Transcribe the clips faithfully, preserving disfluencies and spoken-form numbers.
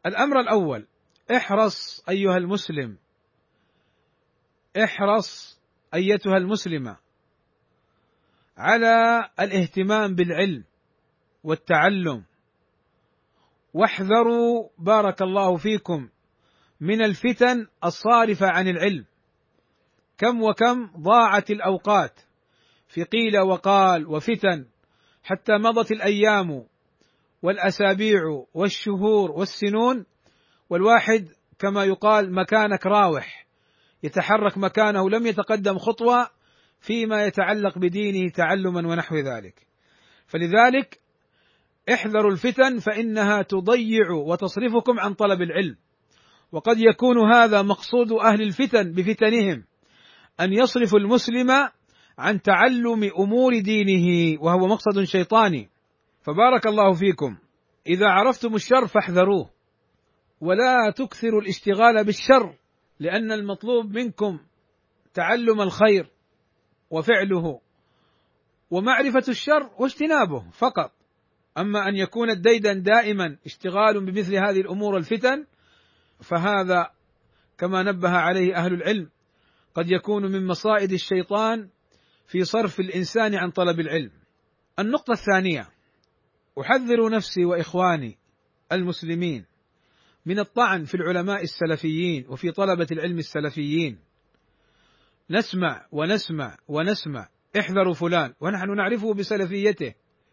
الأمر الأول: احرص أيها المسلم، احرص أيتها المسلمة على الاهتمام بالعلم والتعلم، واحذروا بارك الله فيكم من الفتن الصارفة عن العلم. كم وكم ضاعت الأوقات في قيل وقال وفتن، حتى مضت الأيام والأسابيع والشهور والسنون، والواحد كما يقال مكانك راوح، يتحرك مكانه، لم يتقدم خطوة فيما يتعلق بدينه تعلما ونحو ذلك. فلذلك احذروا الفتن، فإنها تضيع وتصرفكم عن طلب العلم. وقد يكون هذا مقصود أهل الفتن بفتنهم، أن يصرفوا المسلم عن تعلم أمور دينه، وهو مقصد شيطاني. فبارك الله فيكم، إذا عرفتم الشر فاحذروه، ولا تكثروا الاشتغال بالشر، لأن المطلوب منكم تعلم الخير وفعله ومعرفة الشر واجتنابه فقط. أما أن يكون الديدن دائما اشتغال بمثل هذه الأمور الفتن، فهذا كما نبه عليه أهل العلم قد يكون من مصائد الشيطان في صرف الإنسان عن طلب العلم. النقطة الثانية: أحذر نفسي وإخواني المسلمين من الطعن في العلماء السلفيين وفي طلبة العلم السلفيين. نسمع ونسمع ونسمع احذروا فلان، ونحن نعرفه بسلفيته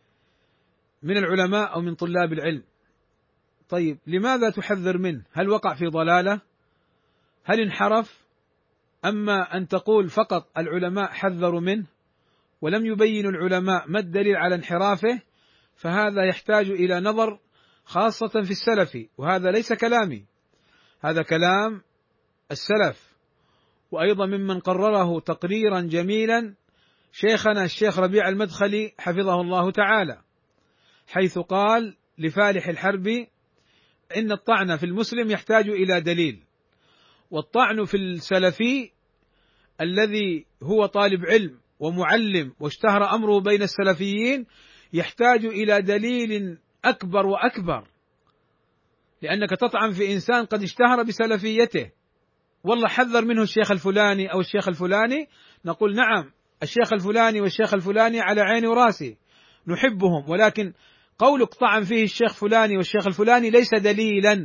من العلماء أو من طلاب العلم. طيب لماذا تحذر منه؟ هل وقع في ضلالة؟ هل انحرف؟ أما أن تقول فقط العلماء حذروا منه ولم يبين العلماء ما الدليل على انحرافه، فهذا يحتاج إلى نظر خاصة في السلف، وهذا ليس كلامي، هذا كلام السلف، وأيضا ممن قرره تقريرا جميلا شيخنا الشيخ ربيع المدخلي حفظه الله تعالى، حيث قال لفالح الحرب: إن الطعن في المسلم يحتاج إلى دليل، والطعن في السلفي الذي هو طالب علم ومعلم واشتهر أمره بين السلفيين يحتاج إلى دليل أكبر وأكبر، لأنك تطعن في إنسان قد اشتهر بسلفيته. والله حذر منه الشيخ الفلاني أو الشيخ الفلاني، نقول نعم الشيخ الفلاني والشيخ الفلاني على عيني وراسي نحبهم، ولكن قولك طعن فيه الشيخ فلاني والشيخ الفلاني ليس دليلا.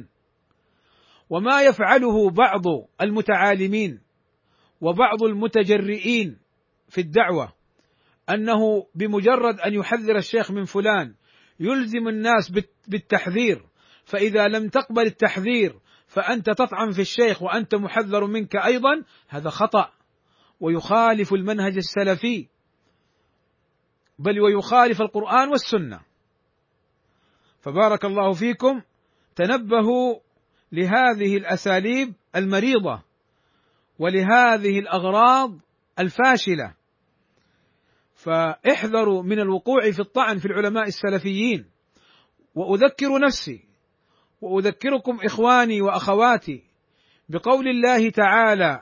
وما يفعله بعض المتعالمين وبعض المتجرئين في الدعوة أنه بمجرد أن يحذر الشيخ من فلان يلزم الناس بالتحذير، فإذا لم تقبل التحذير فأنت تطعن في الشيخ وأنت محذر منك أيضا، هذا خطأ ويخالف المنهج السلفي، بل ويخالف القرآن والسنة. فبارك الله فيكم، تنبهوا لهذه الأساليب المريضة ولهذه الأغراض الفاشلة، فاحذروا من الوقوع في الطعن في العلماء السلفيين. وأذكر نفسي وأذكركم إخواني وأخواتي بقول الله تعالى: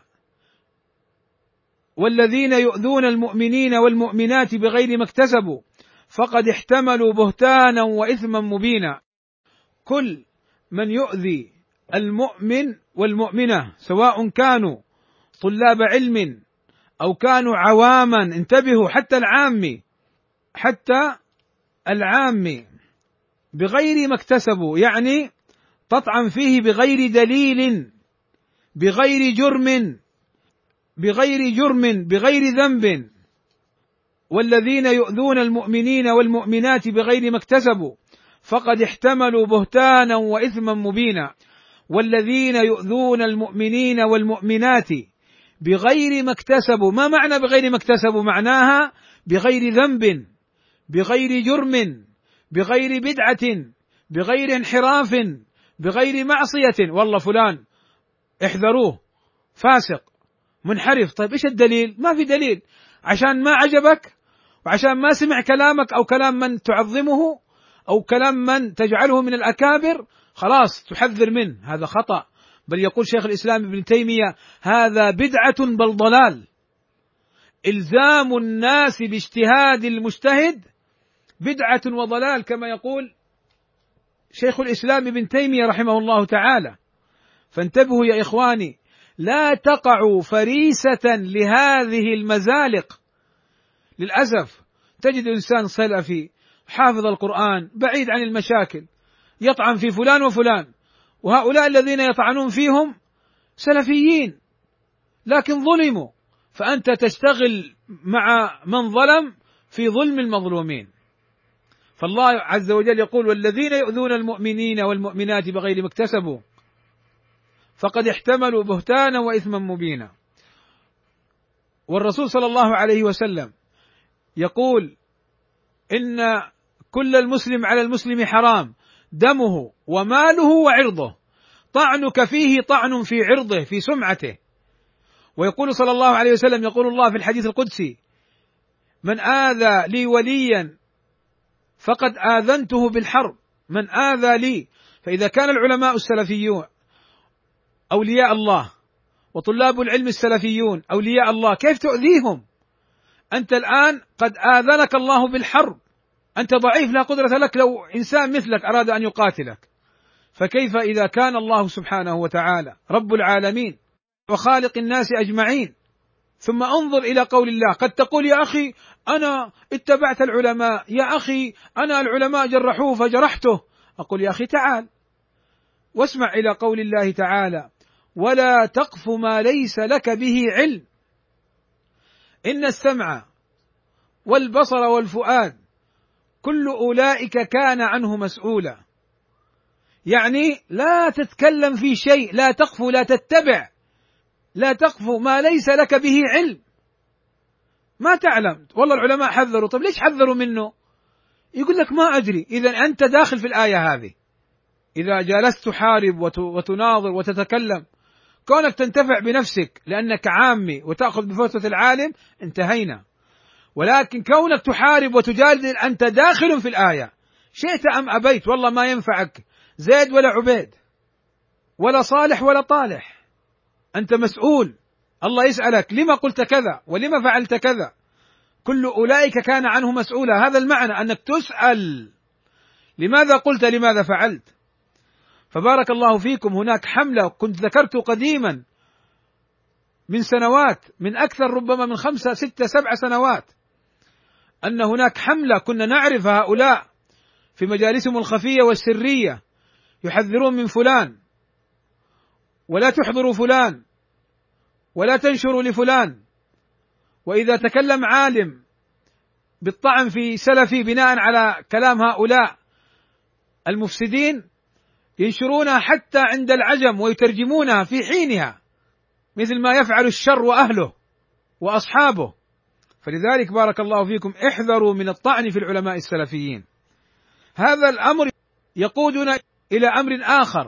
والذين يؤذون المؤمنين والمؤمنات بغير ما اكتسبوا فقد احتملوا بهتانا وإثما مبينا. كل من يؤذي المؤمن والمؤمنة سواء كانوا طلاب علم أو كانوا عواما، انتبهوا، حتى العامي حتى العامي بغير ما اكتسبوا، يعني تطعن فيه بغير دليل، بغير جرم، بغير جرم بغير ذنب. والذين يؤذون المؤمنين والمؤمنات بغير ما اكتسبوا فقد احتملوا بهتانا وإثما مبينا. والذين يؤذون المؤمنين والمؤمنات بغير ما اكتسبوا، ما معنى بغير ما اكتسبوا؟ معناها بغير ذنب، بغير جرم، بغير بدعة، بغير انحراف، بغير معصية. والله فلان احذروه فاسق منحرف. طيب ايش الدليل؟ ما في دليل، عشان ما عجبك وعشان ما سمع كلامك أو كلام من تعظمه أو كلام من تجعله من الأكابر خلاص تحذر منه، هذا خطأ. بل يقول شيخ الإسلام ابن تيمية: هذا بدعة بل ضلال. إلزام الناس باجتهاد المجتهد بدعة وضلال، كما يقول شيخ الإسلام ابن تيمية رحمه الله تعالى. فانتبهوا يا إخواني، لا تقعوا فريسة لهذه المزالق. للأسف تجد إنسان سلفي حافظ القرآن بعيد عن المشاكل يطعن في فلان وفلان، وهؤلاء الذين يطعنون فيهم سلفيين لكن ظلموا، فأنت تشتغل مع من ظلم في ظلم المظلومين. فالله عز وجل يقول: والذين يؤذون المؤمنين والمؤمنات بغير ما اكتسبوا فقد احتملوا بهتانا وإثما مبينا. والرسول صلى الله عليه وسلم يقول: إن كل المسلم على المسلم حرام دمه وماله وعرضه، طعنك فيه طعن في عرضه في سمعته. ويقول صلى الله عليه وسلم، يقول الله في الحديث القدسي: من آذى لي وليا فقد آذنته بالحرب، من آذى لي. فإذا كان العلماء السلفيون أولياء الله وطلاب العلم السلفيون أولياء الله، كيف تؤذيهم؟ أنت الآن قد آذنك الله بالحرب، أنت ضعيف لا قدرة لك لو إنسان مثلك أراد أن يقاتلك، فكيف إذا كان الله سبحانه وتعالى رب العالمين وخالق الناس أجمعين؟ ثم انظر إلى قول الله. قد تقول: يا أخي أنا اتبعت العلماء، يا أخي أنا العلماء جرحوه فجرحته. أقول: يا أخي تعال واسمع إلى قول الله تعالى: ولا تقف ما ليس لك به علم إن السمع والبصر والفؤاد كل أولئك كان عنه مسؤولا. يعني لا تتكلم في شيء، لا تقف، لا تتبع، لا تقف ما ليس لك به علم. ما تعلم، والله العلماء حذروا، طيب ليش حذروا منه؟ يقول لك ما أدري. إذا أنت داخل في الآية هذه. إذا جالست تحارب وتناظر وتتكلم، كونك تنتفع بنفسك لأنك عامي وتأخذ بفتوى العالم انتهينا، ولكن كونك تحارب وتجادل أنت داخل في الآية، شئت أم أبيت. والله ما ينفعك زيد ولا عبيد ولا صالح ولا طالح، أنت مسؤول. الله يسألك: لما قلت كذا ولما فعلت كذا؟ كل أولئك كان عنه مسؤولا. هذا المعنى، أنك تسأل لماذا قلت، لماذا فعلت. فبارك الله فيكم، هناك حملة كنت ذكرت قديما من سنوات، من أكثر ربما من خمسة ستة سبع سنوات، أن هناك حملة كنا نعرف هؤلاء في مجالسهم الخفية والسرية يحذرون من فلان، ولا تحضروا فلان، ولا تنشروا لفلان. وإذا تكلم عالم بالطعن في سلفي بناء على كلام هؤلاء المفسدين ينشرونها حتى عند العجم ويترجمونها في حينها، مثل ما يفعل الشر وأهله وأصحابه. فلذلك بارك الله فيكم احذروا من الطعن في العلماء السلفيين. هذا الأمر يقودنا إلى أمر آخر،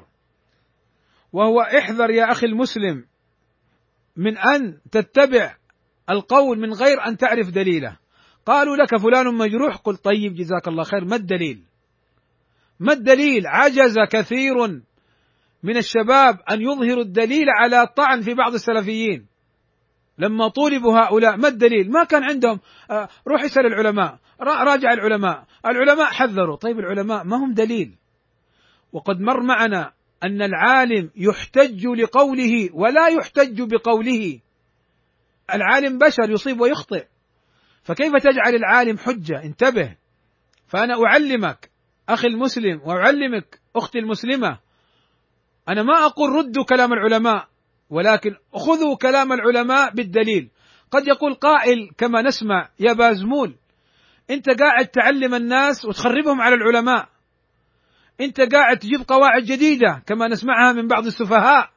وهو احذر يا أخي المسلم من أن تتبع القول من غير أن تعرف دليله. قالوا لك فلان مجروح، قل طيب جزاك الله خير، ما الدليل؟ ما الدليل؟ عجز كثير من الشباب أن يظهروا الدليل على الطعن في بعض السلفيين. لما طولبوا هؤلاء ما الدليل؟ ما كان عندهم. آه روح اسأل العلماء، راجع العلماء، العلماء حذروا. طيب العلماء ما هم دليل. وقد مر معنا أن العالم يحتج لقوله ولا يحتج بقوله. العالم بشر يصيب ويخطئ، فكيف تجعل العالم حجة؟ انتبه. فأنا أعلمك أخي المسلم وأعلمك أختي المسلمة، أنا ما أقول ردوا كلام العلماء، ولكن خذوا كلام العلماء بالدليل. قد يقول قائل كما نسمع: يا بازمول أنت قاعد تعلم الناس وتخربهم على العلماء، أنت قاعد تجيب قواعد جديدة كما نسمعها من بعض السفهاء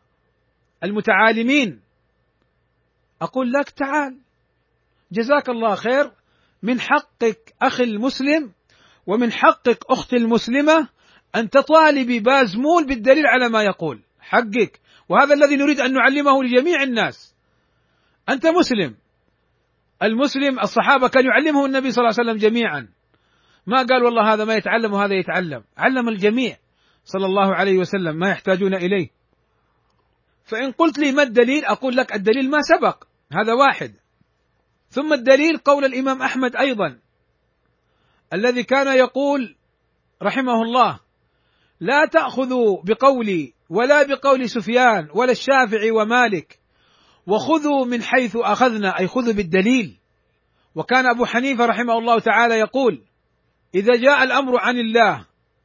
المتعالمين. أقول لك تعال، جزاك الله خير، من حقك أخي المسلم ومن حقك أختي المسلمة أن تطالبي بازمول بالدليل على ما يقول، حقك، وهذا الذي نريد أن نعلمه لجميع الناس. أنت مسلم، المسلم الصحابة كان يعلمه النبي صلى الله عليه وسلم جميعا، ما قال والله هذا ما يتعلم وهذا يتعلم، علم الجميع صلى الله عليه وسلم ما يحتاجون إليه. فإن قلت لي ما الدليل؟ أقول لك الدليل ما سبق، هذا واحد. ثم الدليل قول الإمام أحمد أيضا الذي كان يقول رحمه الله: لا تأخذوا بقولي ولا بقول سفيان ولا الشافعي ومالك، وخذوا من حيث أخذنا، أي خذوا بالدليل. وكان أبو حنيفة رحمه الله تعالى يقول: إذا جاء الأمر عن الله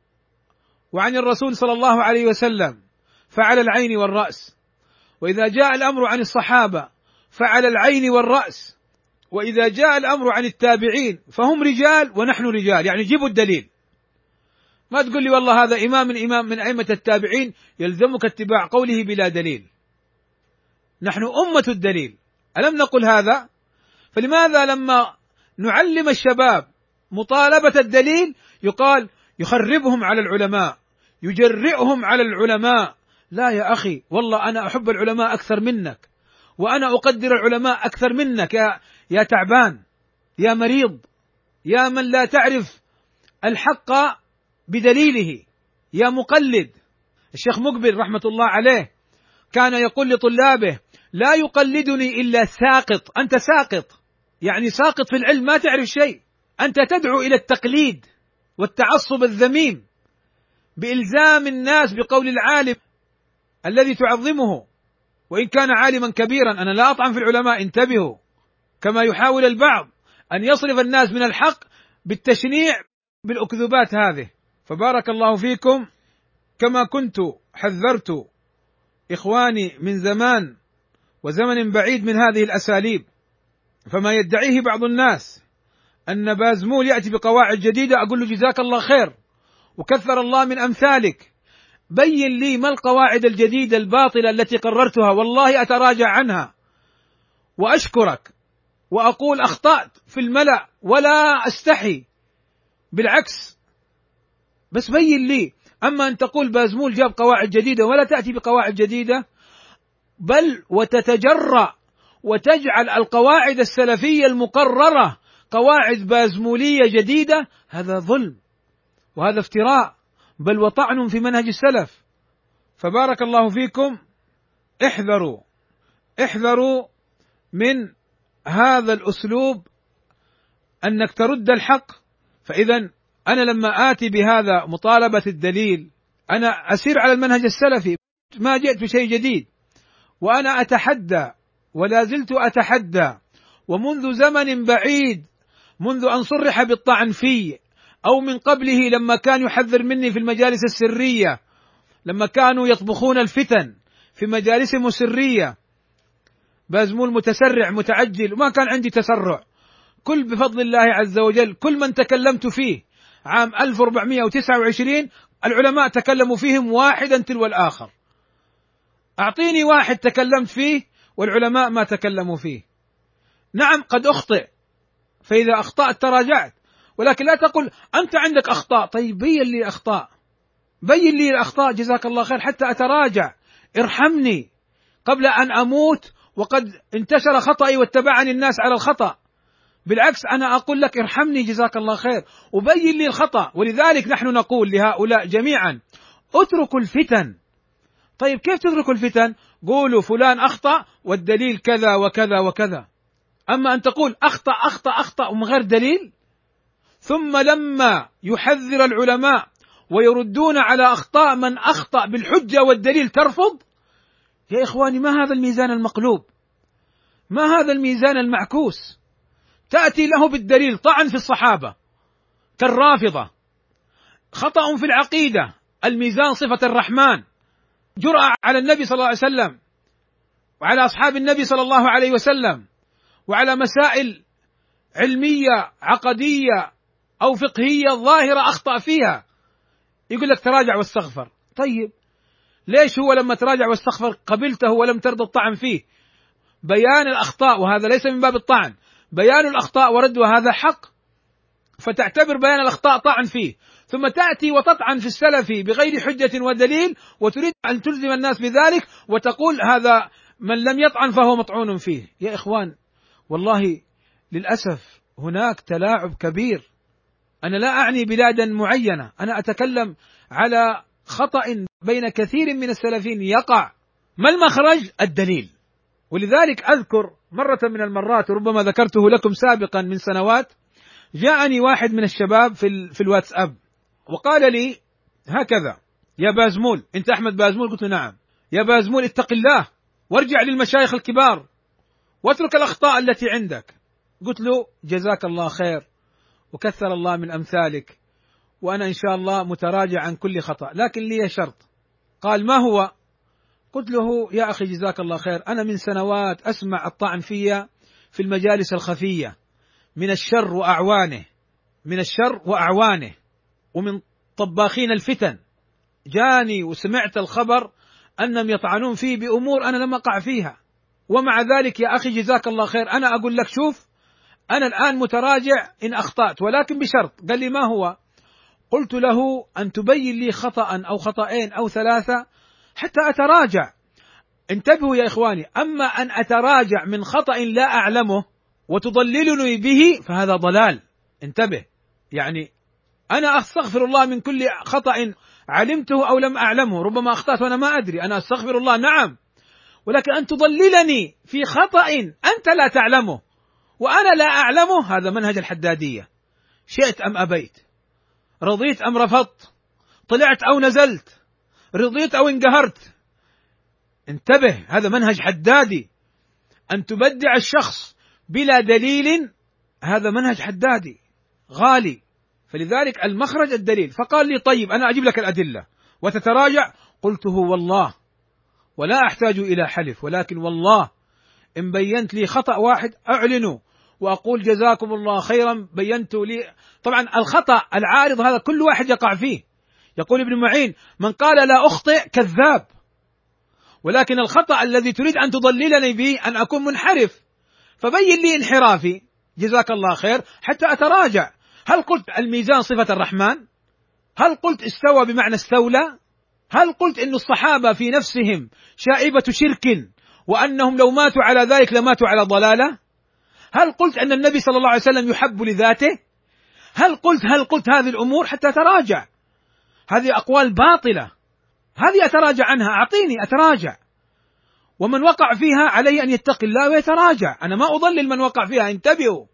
وعن الرسول صلى الله عليه وسلم فعلى العين والرأس، وإذا جاء الأمر عن الصحابة فعلى العين والرأس، وإذا جاء الأمر عن التابعين فهم رجال ونحن رجال، يعني جيبوا الدليل. ما تقول لي والله هذا إمام من إمام من أئمة التابعين يلزمك اتباع قوله بلا دليل. نحن أمة الدليل، ألم نقل هذا؟ فلماذا لما نعلم الشباب مطالبة الدليل يقال يخربهم على العلماء، يجرئهم على العلماء؟ لا يا أخي، والله أنا أحب العلماء أكثر منك، وأنا أقدر العلماء أكثر منك يا يا تعبان، يا مريض، يا من لا تعرف الحق بدليله، يا مقلد. الشيخ مقبل رحمة الله عليه كان يقول لطلابه: لا يقلدني إلا ساقط. أنت ساقط، يعني ساقط في العلم، ما تعرف شيء، أنت تدعو إلى التقليد والتعصب الذميم بإلزام الناس بقول العالم الذي تعظمه وإن كان عالما كبيرا. أنا لا أطعن في العلماء، انتبهوا، كما يحاول البعض أن يصرف الناس من الحق بالتشنيع بالأكذوبات هذه. فبارك الله فيكم، كما كنت حذرت إخواني من زمان وزمن بعيد من هذه الأساليب، فما يدعيه بعض الناس أن بازمول يأتي بقواعد جديدة، أقول له جزاك الله خير وكثر الله من أمثالك، بين لي ما القواعد الجديدة الباطلة التي قررتها، والله أتراجع عنها وأشكرك وأقول أخطأت في الملأ ولا أستحي، بالعكس، بس بين لي. أما أن تقول بازمول جاب قواعد جديدة ولا تأتي بقواعد جديدة، بل وتتجرأ وتجعل القواعد السلفية المقررة قواعد بازمولية جديدة، هذا ظلم وهذا افتراء، بل وطعن في منهج السلف. فبارك الله فيكم، احذروا احذروا من هذا الأسلوب أنك ترد الحق. فإذا أنا لما آتي بهذا مطالبة الدليل، أنا أسير على المنهج السلفي، ما جئت بشيء جديد، وأنا أتحدى ولا زلت أتحدى، ومنذ زمن بعيد، منذ أن صرح بالطعن في أو من قبله، لما كان يحذر مني في المجالس السرية، لما كانوا يطبخون الفتن في مجالسهم السرية، بازمول متسرع متعجل، وما كان عندي تسرع، كل بفضل الله عز وجل كل من تكلمت فيه عام ألف وأربعمائة وتسعة وعشرين العلماء تكلموا فيهم واحدا تلو الآخر. أعطيني واحد تكلمت فيه والعلماء ما تكلموا فيه. نعم قد أخطئ، فإذا أخطأت تراجعت، ولكن لا تقل أنت عندك أخطاء. طيب بين لي أخطاء، بين لي الأخطاء جزاك الله خير حتى أتراجع، ارحمني قبل أن أموت وقد انتشر خطأي واتبعني الناس على الخطأ. بالعكس أنا أقول لك ارحمني جزاك الله خير وبين لي الخطأ. ولذلك نحن نقول لهؤلاء جميعا: اتركوا الفتن. طيب كيف تتركوا الفتن؟ قولوا فلان أخطأ والدليل كذا وكذا وكذا. أما أن تقول أخطأ أخطأ أخطأ ومن غير دليل، ثم لما يحذر العلماء ويردون على أخطاء من أخطأ بالحجة والدليل ترفض. يا إخواني، ما هذا الميزان المقلوب؟ ما هذا الميزان المعكوس؟ تأتي له بالدليل طعن في الصحابة كالرافضة، خطأ في العقيدة، الميزان صفة الرحمن، جرأة على النبي صلى الله عليه وسلم وعلى أصحاب النبي صلى الله عليه وسلم، وعلى مسائل علمية عقدية أو فقهية ظاهرة أخطأ فيها، يقول لك تراجع واستغفر. طيب ليش هو لما تراجع واستغفر قبلته ولم ترضى الطعن فيه؟ بيان الأخطاء، وهذا ليس من باب الطعن، بيان الأخطاء وردها هذا حق، فتعتبر بيان الأخطاء طعن فيه، ثم تأتي وتطعن في السلفي بغير حجة ودليل، وتريد أن تلزم الناس بذلك وتقول هذا من لم يطعن فهو مطعون فيه. يا إخوان، والله للأسف هناك تلاعب كبير. أنا لا أعني بلادا معينة، أنا أتكلم على خطأ بين كثير من السلفيين يقع. ما المخرج؟ الدليل. ولذلك أذكر مرة من المرات، ربما ذكرته لكم سابقا من سنوات، جاءني واحد من الشباب في, في الواتساب وقال لي هكذا: يا بازمول، أنت أحمد بازمول؟ قلت له نعم. يا بازمول اتق الله وارجع للمشايخ الكبار واترك الأخطاء التي عندك. قلت له جزاك الله خير وكثر الله من أمثالك، وأنا إن شاء الله متراجع عن كل خطأ، لكن لي شرط. قال ما هو؟ قلت له يا أخي جزاك الله خير، أنا من سنوات أسمع الطعن في في المجالس الخفية من الشر وأعوانه، من الشر وأعوانه ومن طباخين الفتن. جاني وسمعت الخبر أنهم يطعنون فيه بأمور أنا لم أقع فيها، ومع ذلك يا أخي جزاك الله خير أنا أقول لك شوف، أنا الآن متراجع إن أخطأت، ولكن بشرط. قال لي ما هو؟ قلت له أن تبين لي خطأ أو خطأين أو ثلاثة حتى أتراجع. انتبهوا يا إخواني، أما أن أتراجع من خطأ لا أعلمه وتضللني به فهذا ضلال. انتبه، يعني أنا أستغفر الله من كل خطأ علمته أو لم أعلمه، ربما أخطأت وأنا ما أدري، أنا أستغفر الله نعم، ولكن أن تضللني في خطأ أنت لا تعلمه وأنا لا أعلمه، هذا منهج الحدادية. شئت أم أبيت، رضيت أم رفضت، طلعت أو نزلت، رضيت أو انقهرت. انتبه، هذا منهج حدادي. أن تبدع الشخص بلا دليل هذا منهج حدادي غالي، فلذلك المخرج الدليل. فقال لي طيب أنا أجيب لك الأدلة وتتراجع. قلت هو والله ولا أحتاج إلى حلف، ولكن والله إن بينت لي خطأ واحد أعلنه وأقول جزاكم الله خيرا بينت لي. طبعا الخطأ العارض هذا كل واحد يقع فيه، يقول ابن معين من قال لا أخطئ كذاب، ولكن الخطأ الذي تريد أن تضللني به أن أكون منحرف، فبين لي انحرافي جزاك الله خير حتى أتراجع. هل قلت الميزان صفة الرحمن؟ هل قلت استوى بمعنى استولى؟ هل قلت أن الصحابة في نفسهم شائبة شرك وأنهم لو ماتوا على ذلك لماتوا على ضلالة؟ هل قلت أن النبي صلى الله عليه وسلم يحب لذاته؟ هل قلت هل قلت هذه الأمور حتى أتراجع؟ هذه أقوال باطلة، هذه أتراجع عنها، أعطيني أتراجع. ومن وقع فيها عليه أن يتقي الله ويتراجع. أنا ما أضلل من وقع فيها، انتبهوا،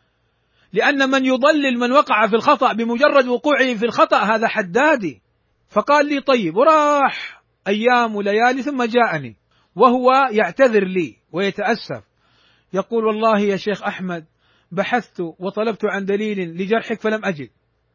لأن من يضلل من وقع في الخطأ بمجرد وقوعه في الخطأ هذا حدادي. فقال لي طيب، وراح أيام وليالي ثم جاءني وهو يعتذر لي ويتأسف، يقول والله يا شيخ أحمد بحثت وطلبت عن دليل لجرحك فلم أجد،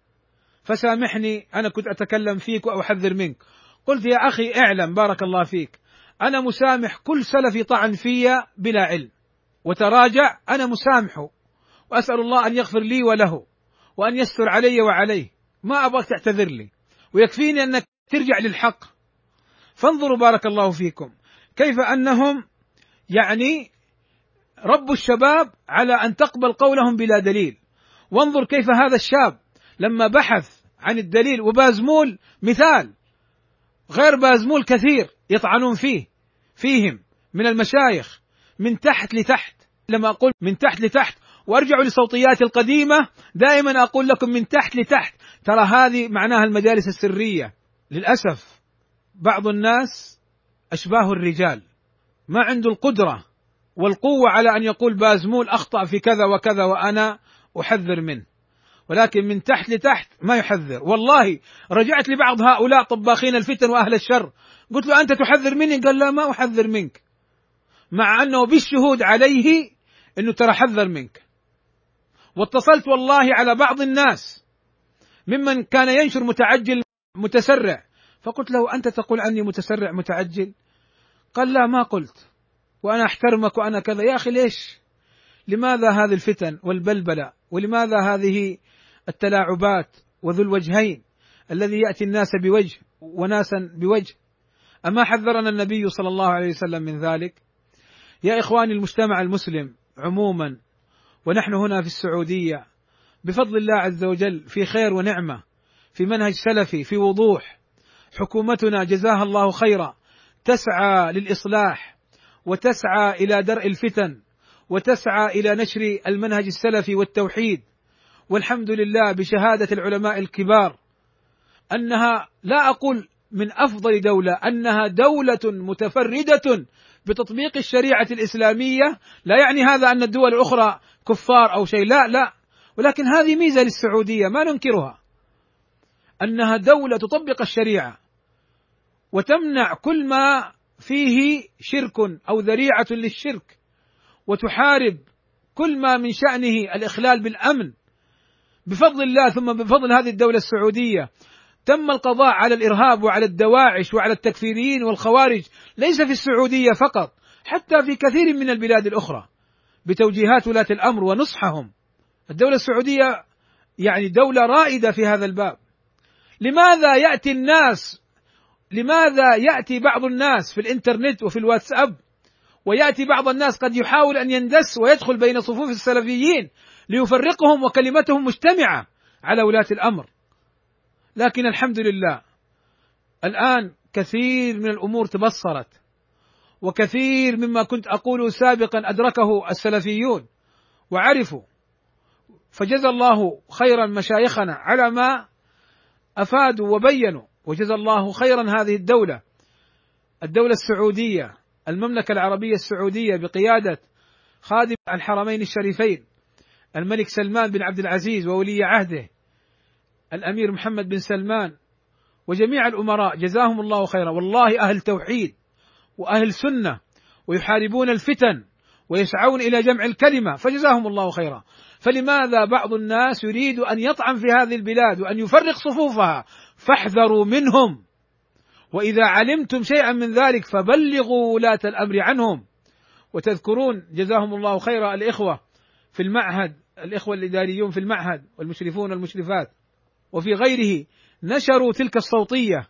فسامحني أنا كنت أتكلم فيك وأحذر منك. قلت يا أخي اعلم بارك الله فيك أنا مسامح كل سلفي طعن في بلا علم وتراجع، أنا مسامحه وأسأل الله أن يغفر لي وله وأن يستر علي وعليه، ما أبغاك تعتذر لي ويكفيني أنك ترجع للحق. فانظروا بارك الله فيكم كيف أنهم يعني ربوا الشباب على أن تقبل قولهم بلا دليل. وانظر كيف هذا الشاب لما بحث عن الدليل، وبازمول مثال، غير بازمول كثير يطعنون فيه فيهم من المشايخ من تحت لتحت. لما أقول من تحت لتحت وارجعوا لصوتياتي القديمة دائما أقول لكم من تحت لتحت، ترى هذه معناها المجالس السرية. للأسف بعض الناس أشباه الرجال ما عنده القدرة والقوة على أن يقول بازمول أخطأ في كذا وكذا وأنا أحذر منه، ولكن من تحت لتحت ما يحذر. والله رجعت لبعض هؤلاء طباخين الفتن وأهل الشر قلت له أنت تحذر مني؟ قال لا ما أحذر منك، مع أنه بالشهود عليه أنه ترى حذر منك. واتصلت والله على بعض الناس ممن كان ينشر متعجل متسرع، فقلت له أنت تقول عني متسرع متعجل؟ قال لا ما قلت وأنا أحترمك وأنا كذا. يا أخي ليش؟ لماذا هذه الفتن والبلبلة؟ ولماذا هذه التلاعبات وذو الوجهين الذي يأتي الناس بوجه وناسا بوجه؟ أما حذرنا النبي صلى الله عليه وسلم من ذلك؟ يا إخواني المجتمع المسلم عموما، ونحن هنا في السعودية بفضل الله عز وجل في خير ونعمة، في منهج سلفي في وضوح. حكومتنا جزاها الله خيرا تسعى للإصلاح وتسعى إلى درء الفتن وتسعى إلى نشر المنهج السلفي والتوحيد، والحمد لله بشهادة العلماء الكبار أنها لا أقول من أفضل دولة، أنها دولة متفردة بتطبيق الشريعة الإسلامية. لا يعني هذا أن الدول الأخرى كفار أو شيء، لا لا، ولكن هذه ميزة للسعودية ما ننكرها، أنها دولة تطبق الشريعة وتمنع كل ما فيه شرك أو ذريعة للشرك، وتحارب كل ما من شأنه الإخلال بالأمن. بفضل الله ثم بفضل هذه الدولة السعودية تم القضاء على الإرهاب وعلى الدواعش وعلى التكفيريين والخوارج، ليس في السعودية فقط، حتى في كثير من البلاد الأخرى بتوجيهات ولاة الأمر ونصحهم. الدولة السعودية يعني دولة رائدة في هذا الباب. لماذا يأتي الناس لماذا يأتي بعض الناس في الإنترنت وفي الواتساب، ويأتي بعض الناس قد يحاول أن يندس ويدخل بين صفوف السلفيين ليفرقهم وكلمتهم مجتمعة على ولاة الأمر؟ لكن الحمد لله الآن كثير من الأمور تبصرت، وكثير مما كنت أقوله سابقا أدركه السلفيون وعرفوا، فجزى الله خيرا مشايخنا على ما أفادوا وبينوا، وجزى الله خيرا هذه الدولة الدولة السعودية، المملكة العربية السعودية بقيادة خادم الحرمين الشريفين الملك سلمان بن عبد العزيز وولي عهده الأمير محمد بن سلمان، وجميع الأمراء جزاهم الله خيرا. والله أهل توحيد وأهل سنة، ويحاربون الفتن ويسعون إلى جمع الكلمة، فجزاهم الله خيرا. فلماذا بعض الناس يريد أن يطعن في هذه البلاد وأن يفرق صفوفها؟ فاحذروا منهم، وإذا علمتم شيئا من ذلك فبلغوا ولاة الأمر عنهم. وتذكرون جزاهم الله خيرا الإخوة في المعهد، الإخوة الإداريون في المعهد والمشرفون والمشرفات وفي غيره نشروا تلك الصوتية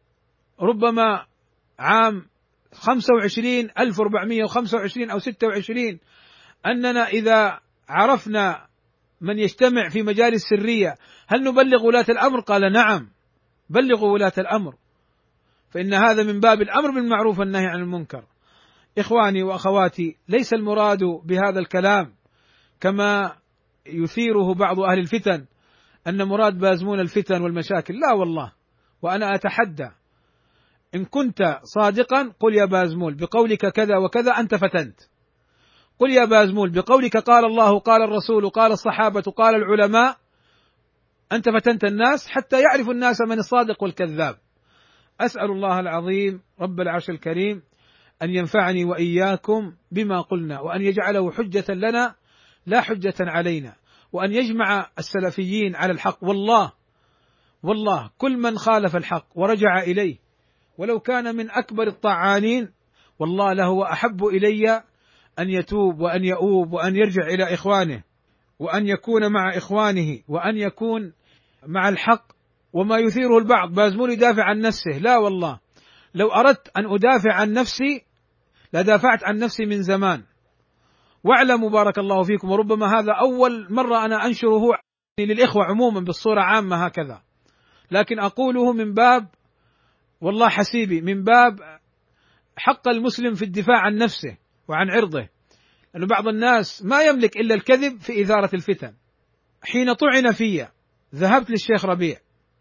ربما عام خمسة وعشرين ألف وأربعمائة وخمسة وعشرين أو ستة وعشرين، أننا إذا عرفنا من يجتمع في مجالس سرية هل نبلغ ولاة الأمر؟ قال نعم، بلغوا ولاة الأمر، فإن هذا من باب الأمر بالمعروف والنهي عن المنكر. إخواني وأخواتي، ليس المراد بهذا الكلام كما يثيره بعض أهل الفتن أن مراد بازمون الفتن والمشاكل، لا والله. وأنا أتحدى إن كنت صادقا قل يا بازمول بقولك كذا وكذا أنت فتنت، قل يا بازمول بقولك قال الله قال الرسول قال الصحابة قال العلماء، أنت فتنت الناس حتى يعرف الناس من الصادق والكذاب. أسأل الله العظيم رب العرش الكريم أن ينفعني وإياكم بما قلنا، وأن يجعله حجة لنا لا حجة علينا، وأن يجمع السلفيين على الحق. والله والله كل من خالف الحق ورجع إليه ولو كان من أكبر الطعانين والله لهو أحب إلي أن يتوب وأن يؤوب وأن يرجع إلى إخوانه، وأن يكون مع إخوانه، وأن يكون مع الحق. وما يثيره البعض بازمول يدافع عن نفسه، لا والله، لو أردت أن أدافع عن نفسي لدافعت عن نفسي من زمان. واعلموا بارك الله فيكم، وربما هذا أول مرة أنا أنشره للإخوة عموما بالصورة عامة هكذا، لكن أقوله من باب والله حسيبي، من باب حق المسلم في الدفاع عن نفسه وعن عرضه، لأن بعض الناس ما يملك إلا الكذب في إثارة الفتن. حين طعن في ذهبت للشيخ ربيع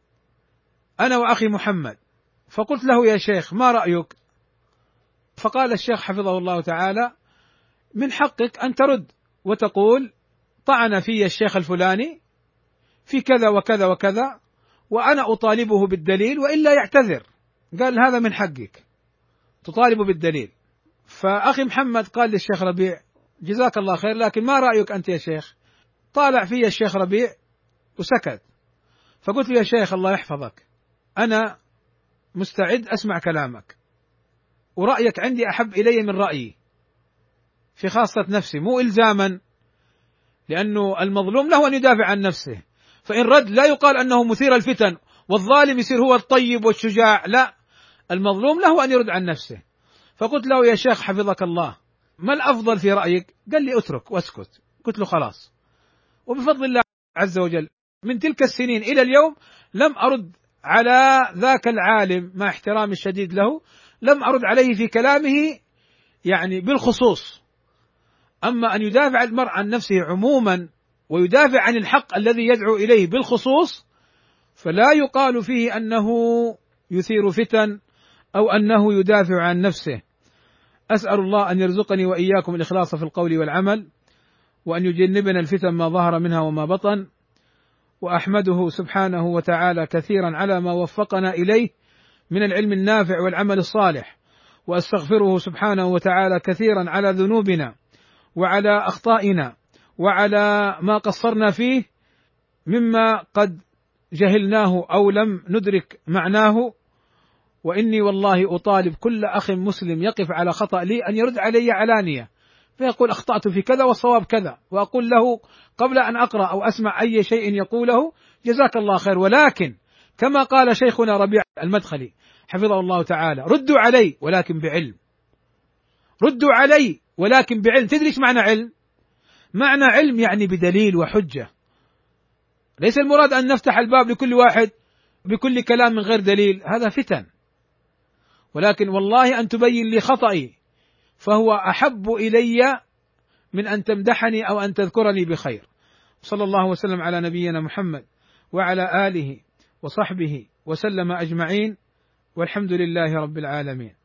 أنا وأخي محمد فقلت له يا شيخ ما رأيك؟ فقال الشيخ حفظه الله تعالى من حقك أن ترد وتقول طعن في الشيخ الفلاني في كذا وكذا وكذا وأنا أطالبه بالدليل وإلا يعتذر. قال هذا من حقك تطالب بالدليل. فأخي محمد قال للشيخ ربيع جزاك الله خير، لكن ما رأيك أنت يا شيخ؟ طالع في الشيخ ربيع وسكت. فقلت له يا شيخ الله يحفظك، أنا مستعد أسمع كلامك، ورأيك عندي أحب إلي من رأيي في خاصة نفسي، مو إلزاما، لأنه المظلوم له أن يدافع عن نفسه، فإن رد لا يقال أنه مثير الفتن والظالم يصير هو الطيب والشجاع، لا، المظلوم له أن يرد عن نفسه. فقلت له يا شيخ حفظك الله ما الأفضل في رأيك؟ قال لي اترك واسكت. قلت له خلاص. وبفضل الله عز وجل من تلك السنين إلى اليوم لم أرد على ذاك العالم مع احترامي الشديد له، لم أرد عليه في كلامه يعني بالخصوص. أما أن يدافع المرء عن نفسه عموما ويدافع عن الحق الذي يدعو إليه بالخصوص فلا يقال فيه أنه يثير فتن أو أنه يدافع عن نفسه. أسأل الله أن يرزقني وإياكم الإخلاص في القول والعمل، وأن يجنبنا الفتن ما ظهر منها وما بطن، وأحمده سبحانه وتعالى كثيرا على ما وفقنا إليه من العلم النافع والعمل الصالح، واستغفره سبحانه وتعالى كثيرا على ذنوبنا وعلى اخطائنا وعلى ما قصرنا فيه مما قد جهلناه او لم ندرك معناه. واني والله اطالب كل اخ مسلم يقف على خطأ لي ان يرد علي علانية، فيقول اخطأت في كذا والصواب كذا، واقول له قبل ان اقرأ او اسمع اي شيء يقوله جزاك الله خير، ولكن كما قال شيخنا ربيع المدخلي حفظه الله تعالى: ردوا علي ولكن بعلم، ردوا علي ولكن بعلم. تدري ايش معنى علم؟ معنى علم يعني بدليل وحجة. ليس المراد ان نفتح الباب لكل واحد بكل كلام من غير دليل، هذا فتن، ولكن والله ان تبين لي خطئي فهو احب الي من ان تمدحني او ان تذكرني بخير. صلى الله وسلم على نبينا محمد وعلى اله وصحبه وسلم اجمعين، والحمد لله رب العالمين.